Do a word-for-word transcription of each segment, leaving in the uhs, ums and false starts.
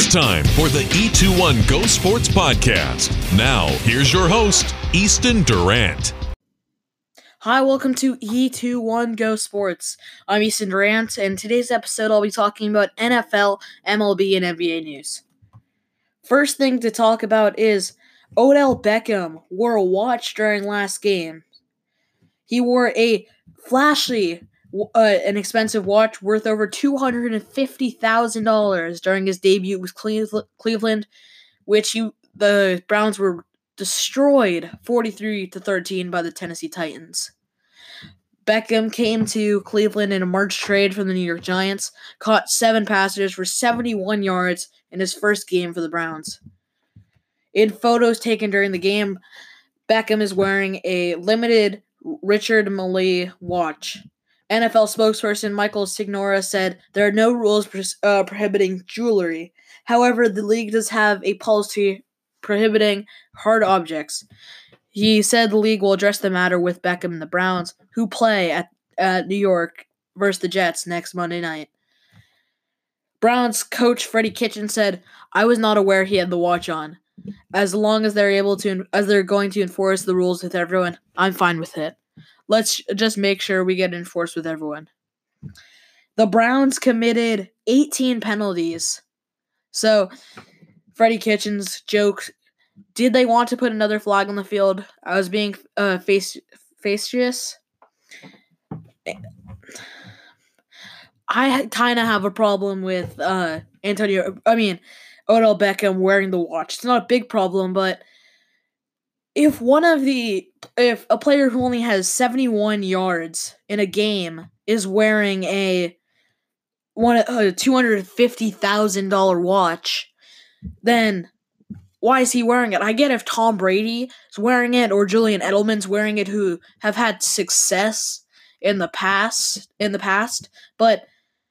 time for the E two one Go Sports Podcast. Now, here's your host, Easton Durant. Hi, welcome to E two one Go Sports. I'm Easton Durant, and today's episode I'll be talking about N F L, M L B, and N B A news. First thing to talk about is Odell Beckham wore a watch during last game. He wore a flashy, uh, an expensive watch worth over two hundred fifty thousand dollars during his debut with Cleveland, which you, the Browns were destroyed forty-three to thirteen by the Tennessee Titans. Beckham came to Cleveland in a March trade from the New York Giants, caught seven passes for seventy-one yards in his first game for the Browns. In photos taken during the game, Beckham is wearing a limited Richard Mille watch. N F L spokesperson Michael Signora said there are no rules uh, prohibiting jewelry. However, the league does have a policy prohibiting hard objects. He said the league will address the matter with Beckham and the Browns, who play at, at New York versus the Jets next Monday night. Browns coach Freddie Kitchens said, "I was not aware he had the watch on. As long as they're able to, as they're going to enforce the rules with everyone, I'm fine with it. Let's just make sure we get enforced with everyone." The Browns committed eighteen penalties. So, Freddie Kitchens joked, did they want to put another flag on the field? I was being uh, face, facetious. I kind of have a problem with uh, Antonio, I mean, Odell Beckham wearing the watch. It's not a big problem, but if one of the, if a player who only has seventy-one yards in a game is wearing a one a two hundred fifty thousand dollars watch, then why is he wearing it? I get if Tom Brady is wearing it or Julian Edelman's wearing it, who have had success in the past, in the past, but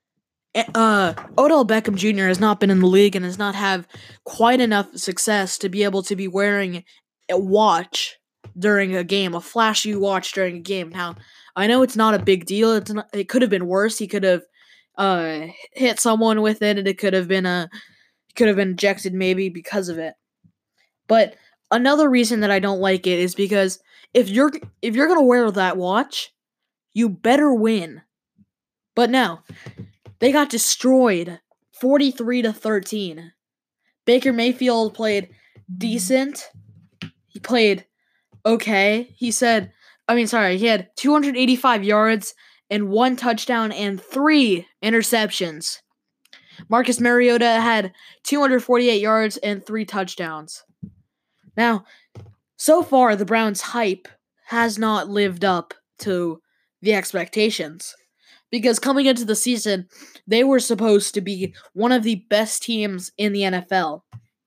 uh, Odell Beckham Junior has not been in the league and does not have quite enough success to be able to be wearing a watch during a game, a flashy watch during a game. Now, I know it's not a big deal. It's not, it could have been worse. He could have uh, hit someone with it, and it could have been a could have been ejected maybe because of it. But another reason that I don't like it is because if you're if you're gonna wear that watch, you better win. But no, they got destroyed, forty-three to thirteen. Baker Mayfield played decent. He played okay. He said, I mean, sorry, he had two hundred eighty-five yards and one touchdown and three interceptions. Marcus Mariota had two hundred forty-eight yards and three touchdowns. Now, so far, the Browns' hype has not lived up to the expectations. Because coming into the season, they were supposed to be one of the best teams in the N F L.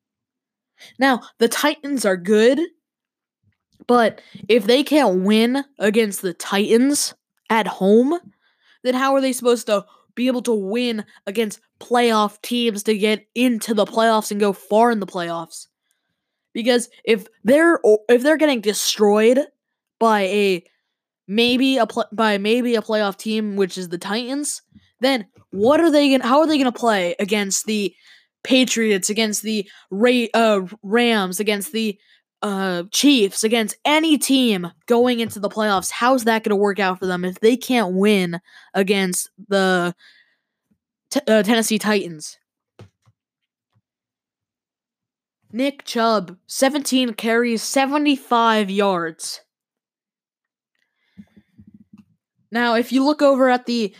Now, the Titans are good, but if they can't win against the Titans at home, then how are they supposed to be able to win against playoff teams to get into the playoffs and go far in the playoffs? Because if they're if they're getting destroyed by a maybe a pl- by maybe a playoff team, which is the Titans, then what are they going? How are they going to play against the Patriots, against the Ray, uh, Rams, against the uh, Chiefs, against any team going into the playoffs? How's that going to work out for them if they can't win against the t- uh, Tennessee Titans? Nick Chubb, seventeen carries, seventy-five yards. Now, if you look over at the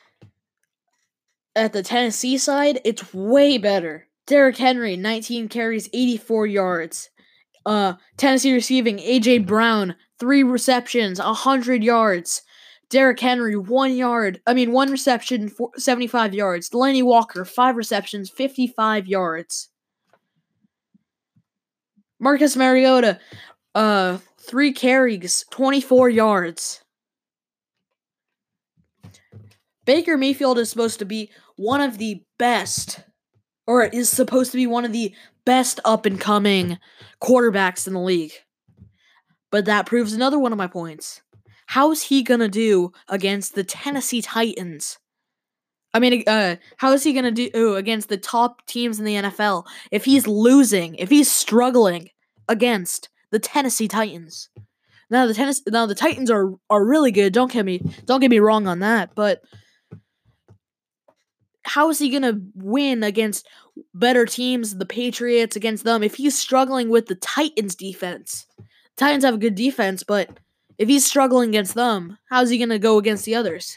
at the Tennessee side, it's way better. Derrick Henry, nineteen carries, eighty-four yards. Uh, Tennessee receiving A J Brown, three receptions, one hundred yards. Derrick Henry, one yard. I mean, one reception, four, seventy-five yards. Delanie Walker, five receptions, fifty-five yards. Marcus Mariota, uh, three carries, twenty-four yards. Baker Mayfield is supposed to be one of the best, or is supposed to be one of the best up-and-coming quarterbacks in the league. But that proves another one of my points. How's he gonna do against the Tennessee Titans? I mean, uh, how is he going to do against the top teams in the N F L if he's losing, if he's struggling against the Tennessee Titans? Now the tennis, now the Titans are are really good. Don't get me, don't get me wrong on that. But how is he going to win against better teams, the Patriots, against them, if he's struggling with the Titans' defense? Titans have a good defense, but if he's struggling against them, how's he going to go against the others?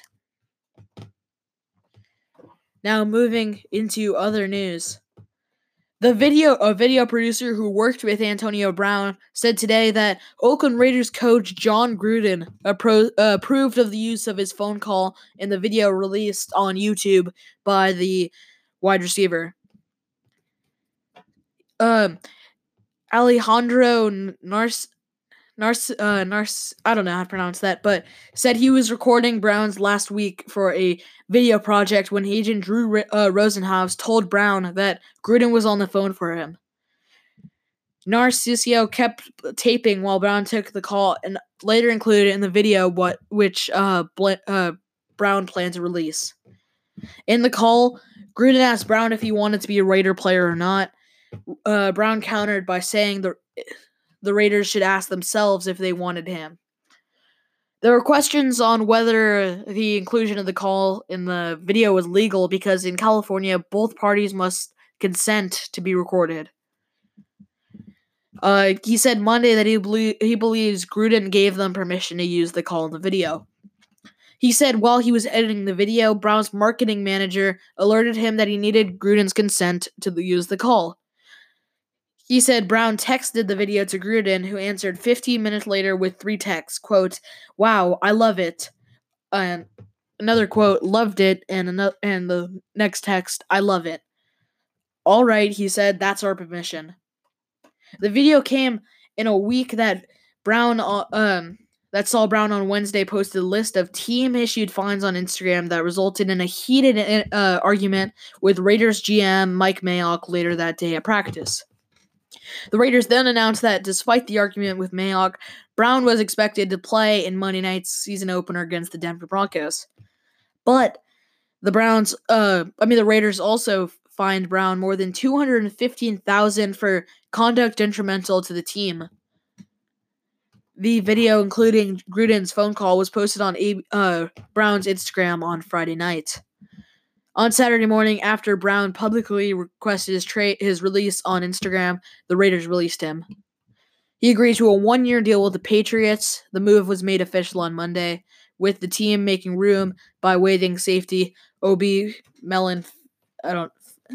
Now, moving into other news. The video, a video producer who worked with Antonio Brown said today that Oakland Raiders coach John Gruden appro- uh, approved of the use of his phone call in the video released on YouTube by the wide receiver. Um, Alejandro Nars. Nars, uh, Nars, I don't know how to pronounce that, but said he was recording Brown's last week for a video project when agent Drew uh, Rosenhaus told Brown that Gruden was on the phone for him. Narcisio kept taping while Brown took the call and later included in the video what which uh, Bl- uh, Brown planned to release. In the call, Gruden asked Brown if he wanted to be a Raider player or not. Uh, Brown countered by saying the the Raiders should ask themselves if they wanted him. There were questions on whether the inclusion of the call in the video was legal because in California, both parties must consent to be recorded. Uh, he said Monday that he, belie- he believes Gruden gave them permission to use the call in the video. He said while he was editing the video, Brown's marketing manager alerted him that he needed Gruden's consent to use the call. He said Brown texted the video to Gruden, who answered fifteen minutes later with three texts, quote, "Wow, I love it." And another quote, "Loved it," and another, and the next text, "I love it." All right, he said, that's our permission. The video came in a week that Brown, uh, um, that saw Brown on Wednesday posted a list of team-issued fines on Instagram that resulted in a heated uh, argument with Raiders G M Mike Mayock later that day at practice. The Raiders then announced that despite the argument with Mayock, Brown was expected to play in Monday night's season opener against the Denver Broncos. But the Browns, uh, I mean the Raiders also fined Brown more than two hundred fifteen thousand dollars for conduct detrimental to the team. The video, including Gruden's phone call, was posted on uh, Brown's Instagram on Friday night. On Saturday morning, after Brown publicly requested his, tra- his release on Instagram, the Raiders released him. He agreed to a one-year deal with the Patriots. The move was made official on Monday, with the team making room by waiving safety Obi Melon. I don't.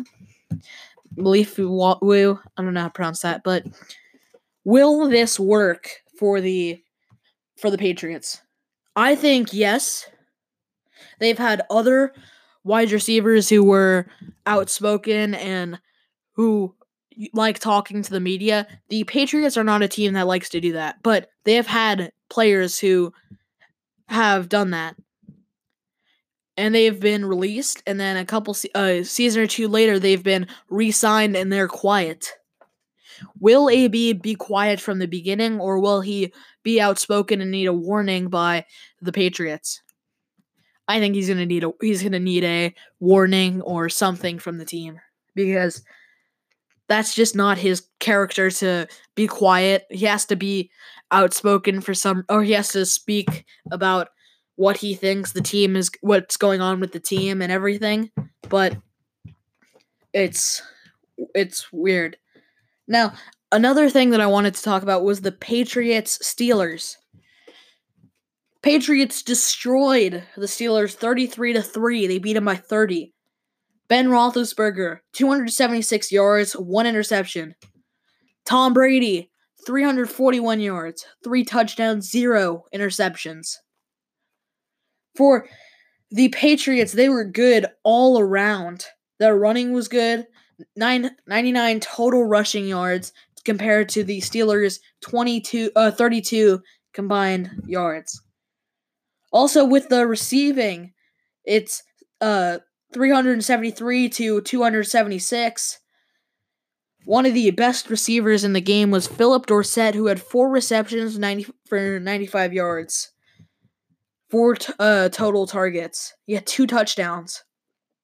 Melifu, I don't know how to pronounce that, but will this work for the for the Patriots? I think yes. They've had other wide receivers who were outspoken and who like talking to the media. The Patriots are not a team that likes to do that, but they have had players who have done that. And they've been released, and then a couple se- uh, season or two later, they've been re-signed, and they're quiet. Will A B be quiet from the beginning, or will he be outspoken and need a warning by the Patriots? I think he's gonna need a he's gonna need a warning or something from the team, because that's just not his character to be quiet. He has to be outspoken for some, or he has to speak about what he thinks the team is, what's going on with the team and everything. But it's it's weird. Now, another thing that I wanted to talk about was the Patriots Steelers. Patriots destroyed the Steelers thirty-three to three. They beat them by thirty. Ben Roethlisberger, two hundred seventy-six yards, one interception. Tom Brady, three hundred forty-one yards, three touchdowns, zero interceptions. For the Patriots, they were good all around. Their running was good, nine, ninety-nine total rushing yards compared to the Steelers' twenty-two, uh, thirty-two combined yards. Also, with the receiving, it's uh, three hundred seventy-three to two hundred seventy-six. One of the best receivers in the game was Philip Dorsett, who had four receptions ninety for ninety-five yards. Four t- uh, total targets. He had two touchdowns.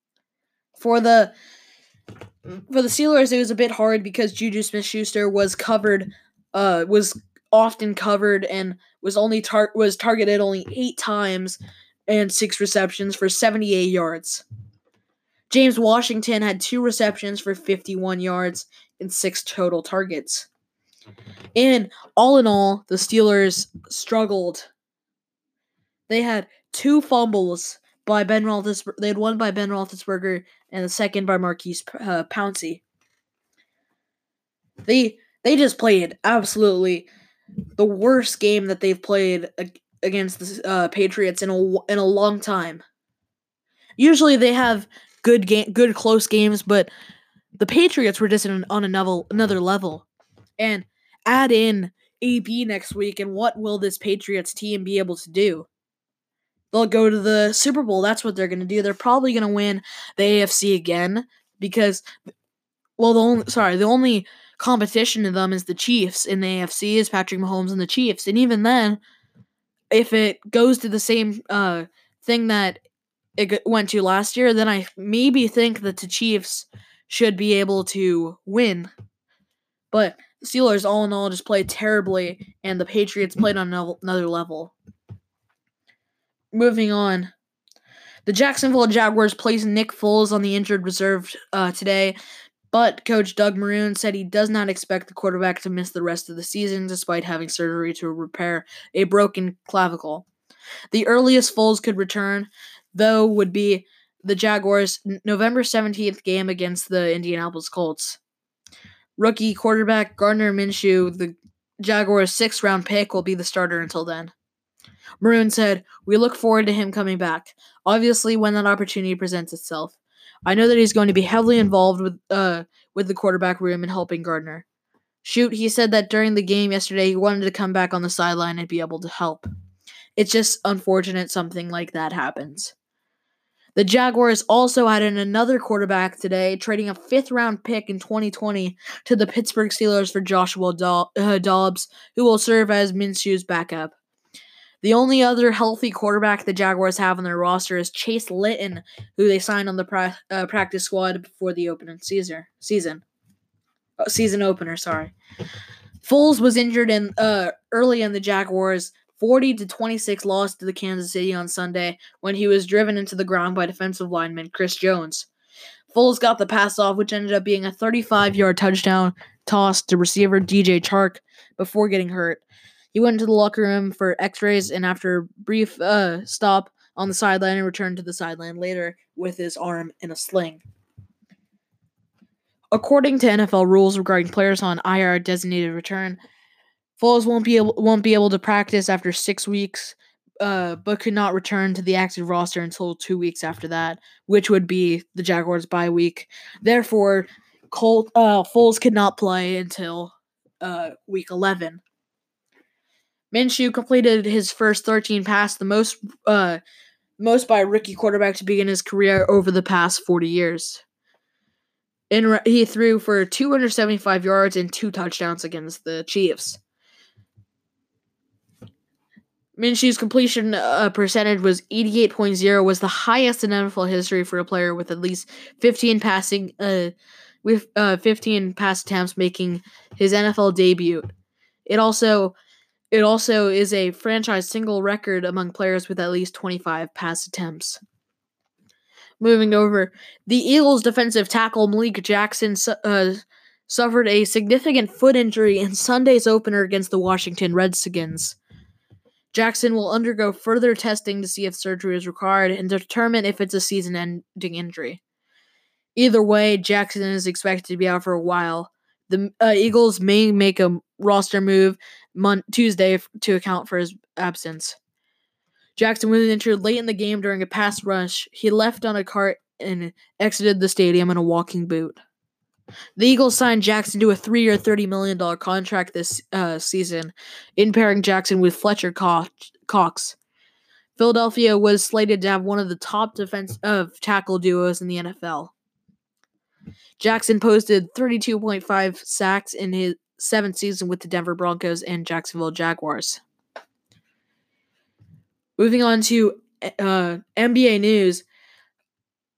For the for the Steelers, it was a bit hard because Juju Smith-Schuster was covered, uh, was often covered and was only tar- was targeted only eight times and six receptions for seventy-eight yards. James Washington had two receptions for fifty-one yards and six total targets. And all in all, the Steelers struggled. They had two fumbles by Ben Roethlisberger. They had one by Ben Roethlisberger and the second by Marquise uh, Pouncey. They they just played absolutely the worst game that they've played against the uh, Patriots in a in a long time. Usually they have good game, good close games, but the Patriots were just in, on another another level. And add in A B next week, and what will this Patriots team be able to do? They'll go to the Super Bowl. That's what they're going to do. They're probably going to win the A F C again because, well, the only sorry, the only competition to them is the Chiefs in the A F C is Patrick Mahomes and the Chiefs. And even then, if it goes to the same uh, thing that it went to last year, then I maybe think that the Chiefs should be able to win. But the Steelers, all in all, just played terribly, and the Patriots played on another level. Moving on. The Jacksonville Jaguars placed Nick Foles on the injured reserve uh, today, but Coach Doug Marrone said he does not expect the quarterback to miss the rest of the season despite having surgery to repair a broken clavicle. The earliest Foles could return, though, would be the Jaguars' November seventeenth game against the Indianapolis Colts. Rookie quarterback Gardner Minshew, the Jaguars' sixth-round pick, will be the starter until then. Marrone said, "We look forward to him coming back, obviously when that opportunity presents itself. I know that he's going to be heavily involved with uh with the quarterback room and helping Gardner. Shoot, he said that during the game yesterday he wanted to come back on the sideline and be able to help. It's just unfortunate something like that happens." The Jaguars also added another quarterback today, trading a fifth-round pick in twenty twenty to the Pittsburgh Steelers for Joshua Dobbs, who will serve as Minshew's backup. The only other healthy quarterback the Jaguars have on their roster is Chase Litton, who they signed on the pra- uh, practice squad before the opening season. Season, uh, season opener. Sorry. Foles was injured in uh, early in the Jaguars' forty to twenty-six loss to the Kansas City on Sunday when he was driven into the ground by defensive lineman Chris Jones. Foles got the pass off, which ended up being a thirty-five-yard touchdown toss to receiver D J Chark before getting hurt. He went into the locker room for x-rays and after a brief uh, stop on the sideline and returned to the sideline later with his arm in a sling. According to N F L rules regarding players on I R designated return, Foles won't be able, won't be able to practice after six weeks, uh, but could not return to the active roster until two weeks after that, which would be the Jaguars' bye week. Therefore, Colt, uh, Foles could not play until uh, week eleven. Minshew completed his first thirteen passes, the most uh, most by a rookie quarterback to begin his career over the past forty years. In, he threw for two hundred seventy-five yards and two touchdowns against the Chiefs. Minshew's completion uh, percentage was eighty-eight point oh, was the highest in N F L history for a player with at least fifteen passing uh, with uh, fifteen pass attempts making his N F L debut. It also It also is a franchise single record among players with at least twenty-five pass attempts. Moving over, the Eagles' defensive tackle Malik Jackson uh, suffered a significant foot injury in Sunday's opener against the Washington Redskins. Jackson will undergo further testing to see if surgery is required and determine if it's a season-ending injury. Either way, Jackson is expected to be out for a while. The uh, Eagles may make a roster move Mon- Tuesday to account for his absence. Jackson was injured late in the game during a pass rush. He left on a cart and exited the stadium in a walking boot. The Eagles signed Jackson to a three-year, thirty million dollars contract this uh, season, in pairing Jackson with Fletcher Cox. Philadelphia was slated to have one of the top defense of uh, tackle duos in the N F L. Jackson posted thirty-two point five sacks in his seventh season with the Denver Broncos and Jacksonville Jaguars. Moving on to uh, N B A news,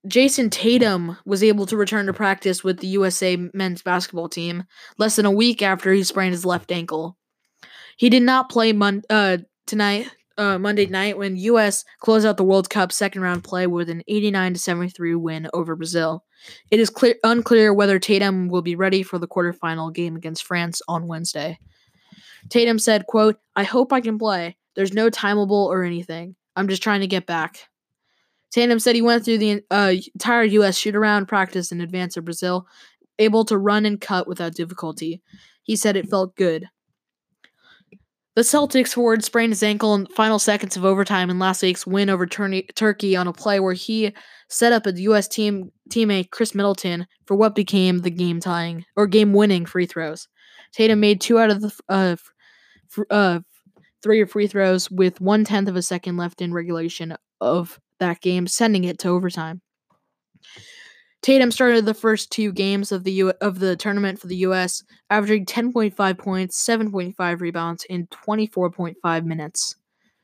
Jason Tatum was able to return to practice with the U S A men's basketball team less than a week after he sprained his left ankle. He did not play mon- uh, tonight, uh, Monday night when U S closed out the World Cup second round play with an eighty-nine to seventy-three win over Brazil. It is clear- unclear whether Tatum will be ready for the quarterfinal game against France on Wednesday. Tatum said, quote, "I hope I can play. There's no timeable or anything. I'm just trying to get back." Tatum said he went through the uh, entire U S shoot-around practice in advance of Brazil, able to run and cut without difficulty. He said it felt good. The Celtics forward sprained his ankle in the final seconds of overtime in last week's win over Tur- Turkey on a play where he set up a U S team teammate Chris Middleton for what became the game-tying or game-winning free throws. Tatum made two out of the uh, f- uh, three free throws with one-tenth of a second left in regulation of that game, sending it to overtime. Tatum started the first two games of the U- of the tournament for the U S, averaging ten point five points, seven point five rebounds in twenty-four point five minutes.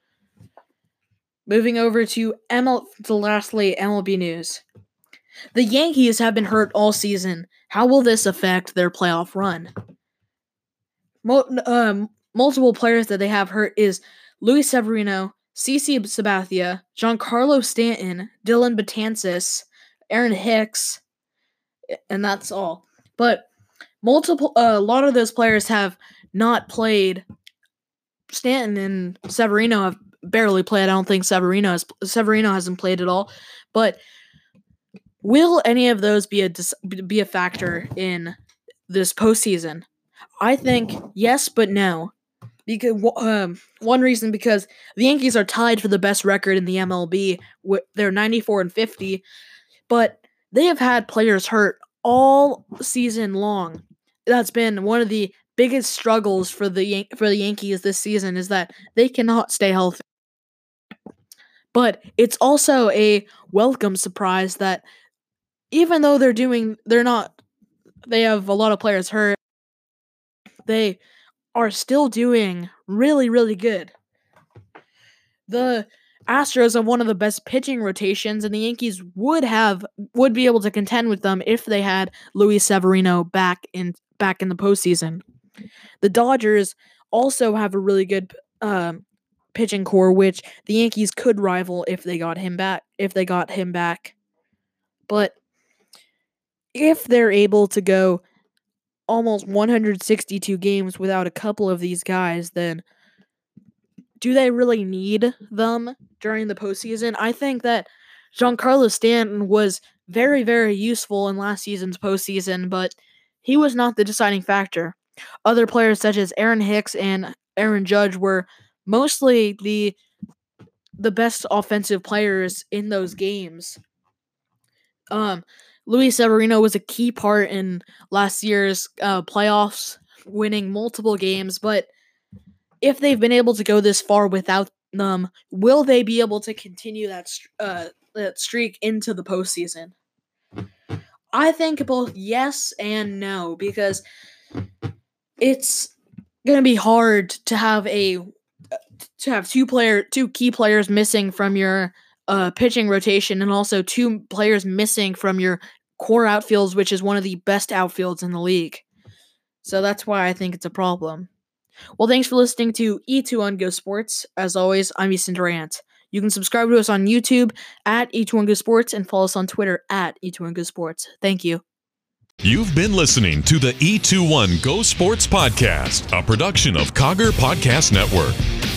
Moving over to M L, to lastly M L B news. The Yankees have been hurt all season. How will this affect their playoff run? Mo- um, multiple players that they have hurt is Luis Severino, CeCe Sabathia, Giancarlo Stanton, Dylan Betances, Aaron Hicks, and that's all. But multiple, uh, a lot of those players have not played. Stanton and Severino have barely played. I don't think Severino has. Severino hasn't played at all. But will any of those be a be a factor in this postseason? I think yes, but no. Because um, one reason because the Yankees are tied for the best record in the M L B. They're ninety-four and fifty, but they have had players hurt all season long. That's been one of the biggest struggles for the Yan- for the Yankees this season is that they cannot stay healthy. But it's also a welcome surprise that even though they're doing, they're not, they have a lot of players hurt, they are still doing really, really good. The Astros have one of the best pitching rotations, and the Yankees would have would be able to contend with them if they had Luis Severino back in back in the postseason. The Dodgers also have a really good um, pitching core, which the Yankees could rival if they got him back. If they got him back, but if they're able to go almost one hundred sixty-two games without a couple of these guys, then do they really need them during the postseason? I think that Giancarlo Stanton was very, very useful in last season's postseason, but he was not the deciding factor. Other players such as Aaron Hicks and Aaron Judge were mostly the the best offensive players in those games. Um, Luis Severino was a key part in last year's uh, playoffs, winning multiple games, but if they've been able to go this far without them, will they be able to continue that uh, that streak into the postseason? I think both yes and no, because it's gonna be hard to have a to have two player two key players missing from your uh, pitching rotation, and also two players missing from your core outfields, which is one of the best outfields in the league. So that's why I think it's a problem. Well, thanks for listening to E two on Go Sports. As always, I'm Easton Durant. You can subscribe to us on YouTube at E two on Go Sports and follow us on Twitter at E two on Go Sports. Thank you. You've been listening to the E two one Go Sports Podcast, a production of Cogger Podcast Network.